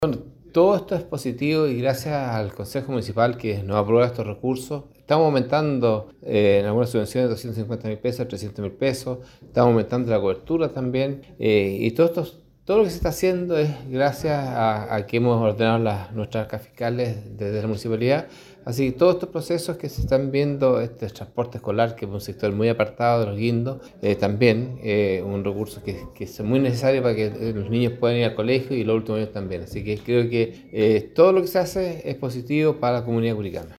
Bueno, todo esto es positivo y gracias al Consejo Municipal que nos aprueba estos recursos. Estamos aumentando en algunas subvenciones de 250.000 pesos a 300.000 pesos. Estamos aumentando la cobertura también. Y todo lo que se está haciendo es gracias a que hemos ordenado nuestras arcas fiscales desde la municipalidad. Así que todos estos procesos que se están viendo, este transporte escolar, que es un sector muy apartado de los guindos, también un recurso que es muy necesario para que los niños puedan ir al colegio y los últimos años también. Así que creo que todo lo que se hace es positivo para la comunidad curicana.